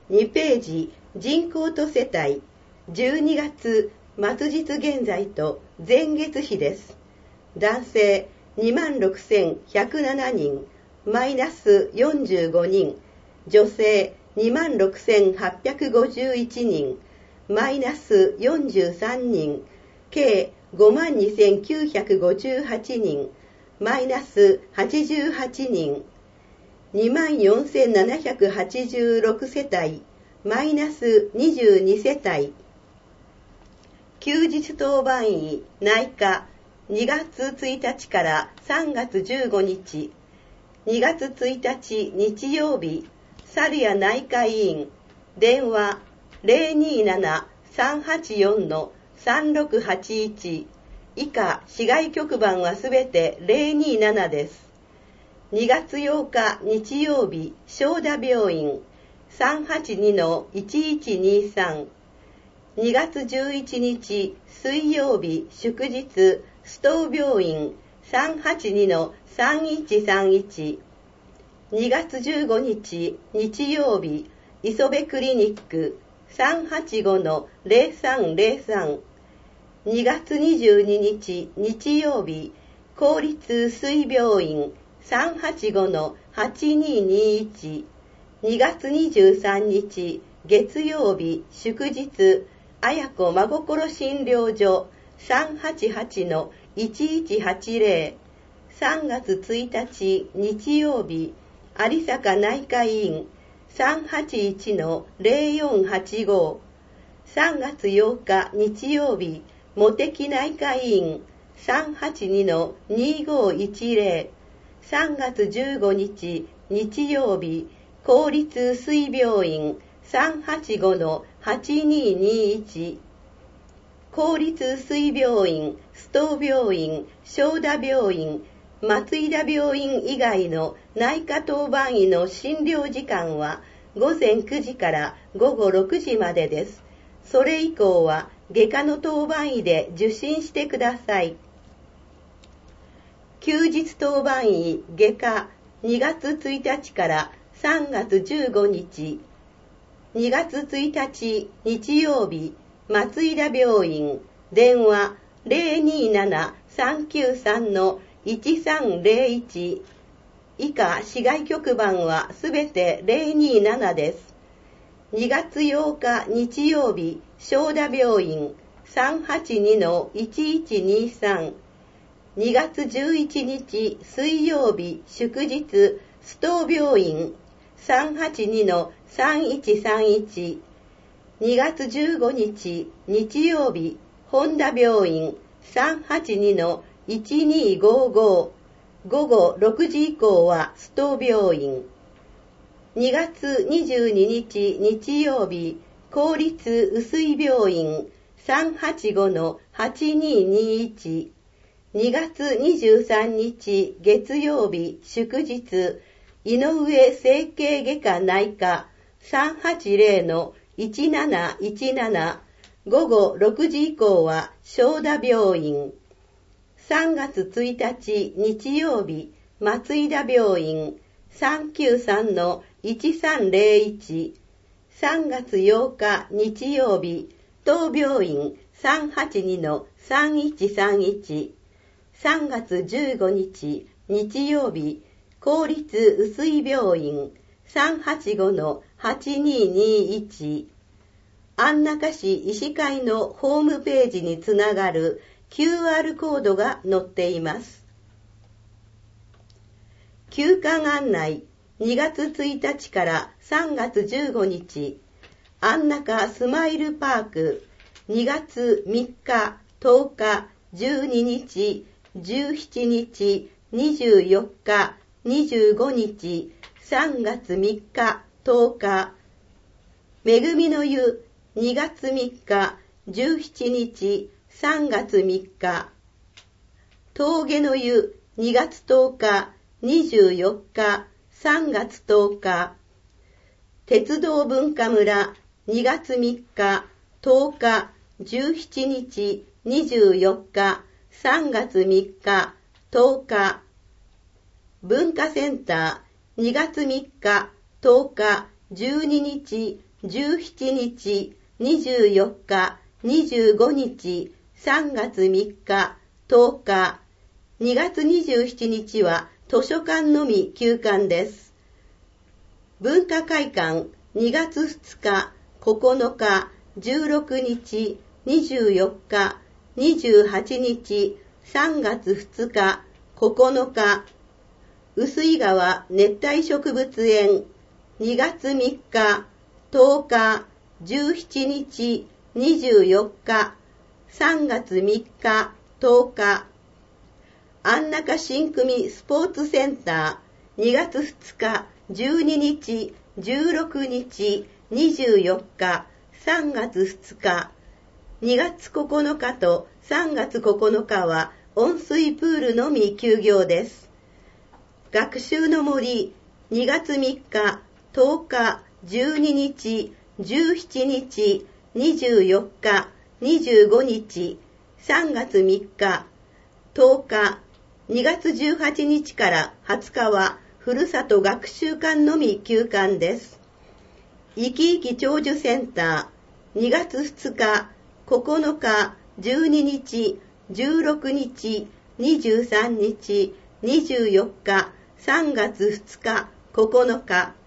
2ページ、人口と世帯、12月末日現在と前月比です。男性26,107人、マイナス45人、女性26,851人、マイナス43人、計52,958人、マイナス88人、24,786世帯、マイナス22世帯。休日当番医、内科、2月1日から3月15日、2月1日日曜日、猿谷内科医院、電話027-384-3681、以下市外局番はすべて027です。2月8日日曜日、正田病院 382-1123。2月11日水曜日祝日、須藤病院 382-3131。2月15日日曜日、磯部クリニック 385-0303。2月22日日曜日、公立水病院 385-8221。2月23日月曜日祝日、綾子真心診療所 388-1180。3月1日日曜日、有坂内科医院 381-0485。3月8日日曜日、茂木内科医院 382-2510。3月15日日曜日、公立水病院 385-8221。公立水病院、須藤病院、正田病院、松井田病院以外の内科当番医の診療時間は午前9時から午後6時までです。それ以降は外科の当番医で受診してください。休日当番医外科、2月1日から3月15日。2月1日日曜日、松井田病院、電話027-393-1301。以下市外局番はすべて027です。2月8日日曜日、正田病院 382-1123。2月11日水曜日祝日、須藤病院 382-3131。2月15日日曜日、本田病院 382-1255。午後6時以降は須藤病院。2月22日日曜日、公立碓井病院 385-8221。2月23日月曜日祝日、井上整形外科内科 380-1717。午後6時以降は正田病院。3月1日日曜日、松井田病院 393-1301。3月8日日曜日、当病院 382-3131。3月15日日曜日、公立碓井病院 385-8221。安中市医師会のホームページにつながる QR コードが載っています。休館案内、2月1日から3月15日、安中スマイルパーク、2月3日、10日、12日、17日、24日、25日、3月3日、10日、めぐみの湯、2月3日、17日、3月3日、峠の湯、2月10日、24日、3月10日、鉄道文化村、2月3日、10日、17日、24日、3月3日、10日、文化センター、2月3日、10日、12日、 17日、24日、25日、3月3日、10日、2月27日は図書館のみ休館です。文化会館2月2日、9日、16日、24日、28日、3月2日、9日、臼井川熱帯植物園2月3日、10日、17日、24日、3月3日、10日、安中新組スポーツセンター2月2日、12日、16日、24日、3月2日、2月9日と3月9日は温水プールのみ休業です。学習の森2月3日、10日、12日、17日、24日、25日、3月3日、10日、2月18日から20日はふるさと学習館のみ休館です。いきいき長寿センター2月2日、9日、12日、16日、23日、24日、3月2日、9日、